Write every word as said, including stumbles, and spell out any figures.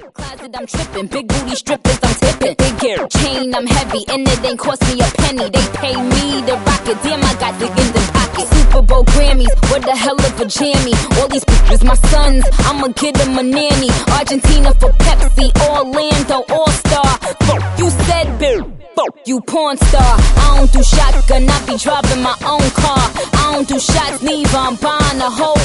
Closet, I'm tripping, big booty strippers, I'm tipping. Big gear, chain, I'm heavy, and it ain't cost me a penny. They pay me to rock it, damn, I got dick in the pocket. Super Bowl Grammys, what the hell of a jammy. All these pictures, my sons, I'ma get them a nanny. Argentina for Pepsi, Orlando, All-Star. Fuck, you said, bill. You porn star. I don't do shotgun, I be driving my own car. I don't do shots neither, I'm buying a whole